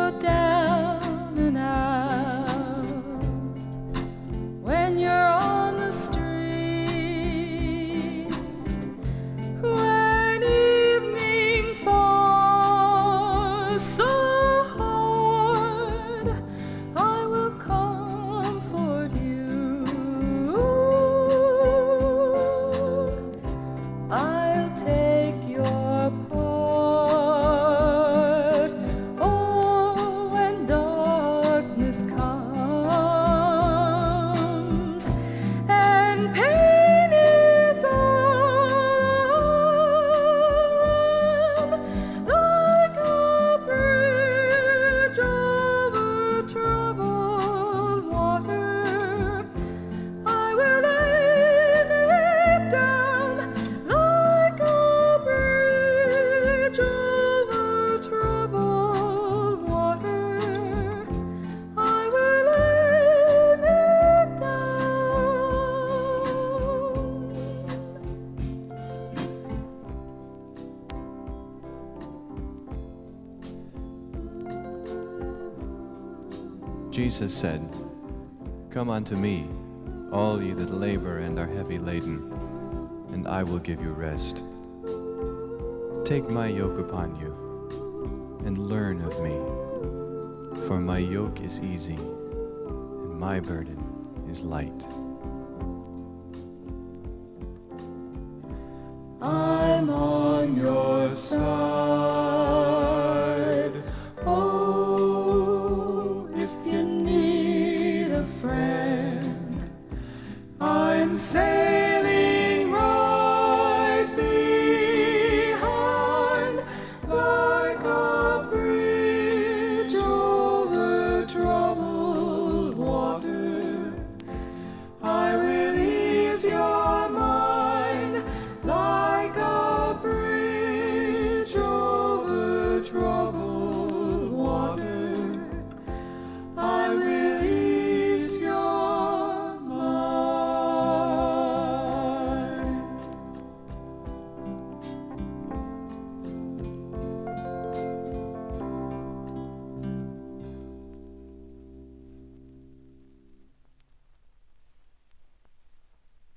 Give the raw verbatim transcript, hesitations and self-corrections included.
go down and out when you're on the street, when evening falls so hard, I will comfort you. I'll take your part. Oh, when darkness comes and pain is all around, like a bridge over troubled water, I will lay me down like a bridge over troubled water. I will lay me Jesus said, "Come unto me, all ye that labor and are heavy laden, and I will give you rest. Take my yoke upon you, and learn of me, for my yoke is easy, and my burden is light." I'm on your side.